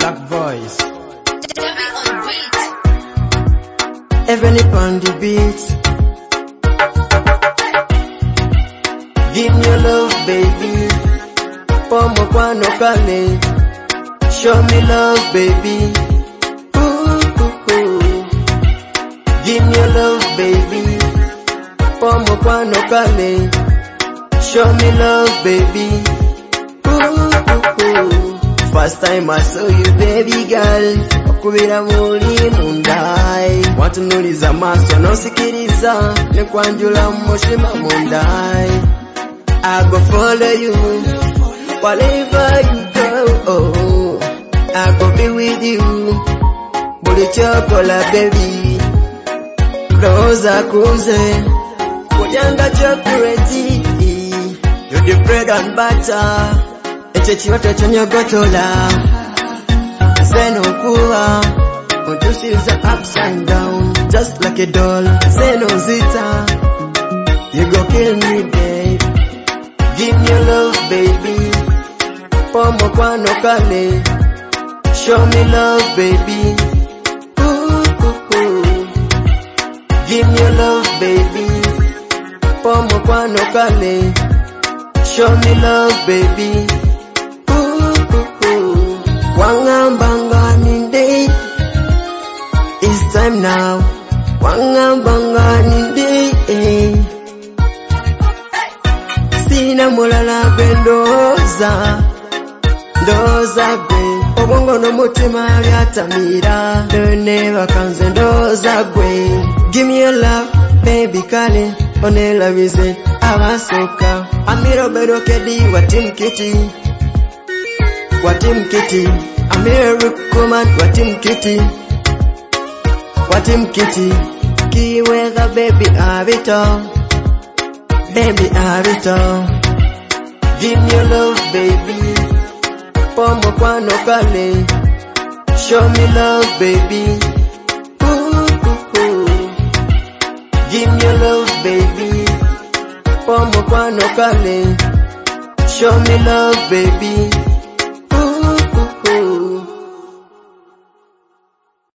Black voice. Even if on the beat. Give me your love, baby. Pomo kwano kale. Show me love, baby. Ooh, ooh, ooh. Give me your love, baby. Pomo kwano kale. Show me love, baby. Ooh, ooh, ooh. First time I saw you, baby girl. Okubira muri mundai. Watu nuliza maso nosikiriza. Nekwanjula mushima mundai. I go follow you wherever you go. I go be with you. Buli chocolate, baby. Rosa kuze. Kujanga chocolate. You're the bread and butter. Eche chiyote chenye gotola. Zeno kuwa. Untusiza ups and down. Just like a doll. Zeno zita. You go kill me, babe. Give me your love, baby. Pomo kwano kale. Show me love, baby. Ooh, ooh, ooh. Give me your love, baby. Pomo kwano kale. Show me love, baby. Ooh, ooh, ooh. Wangambanga ninde. It's time now. Wangambanga ninde. Sina mulala bendoza. Ndoza gwe. Obongo no mutima byatamira. None kanze ndoza gwe. Give me your love, baby kale. Onela bize abasoka. Amiro berokedi watim kiti. Watim kiti. Amiro rukuman watim kiti. Watim kiti. Kiwega baby abito. Baby Arito. Give me your love, baby. Pomo kwano kale. Show me love, baby. Ooh, ooh, ooh. Give me your love, baby. Pomo kwano kale. Show me love, baby.